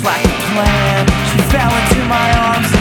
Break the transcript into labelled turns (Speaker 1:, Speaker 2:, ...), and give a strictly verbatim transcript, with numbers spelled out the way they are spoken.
Speaker 1: like a plan. She fell into my arms